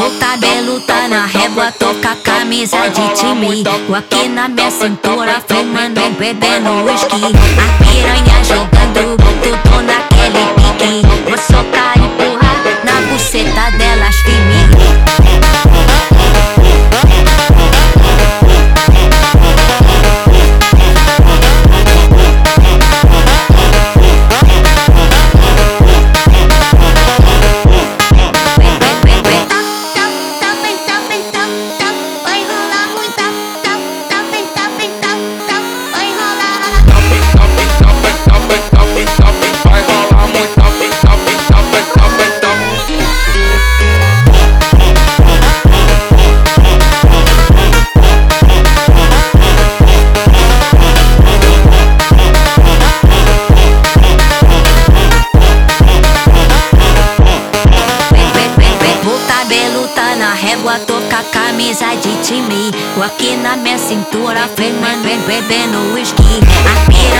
O cabelo tá na régua, tô com a camisa de time. Tô aqui na minha cintura, fumando, bebendo whisky. A piranha jogando, tudo naquele pique. Vou socar e empurrar na buceta delas, firme. Tô com a camisa de time, tô aqui na minha cintura, fumando, bebendo whisky.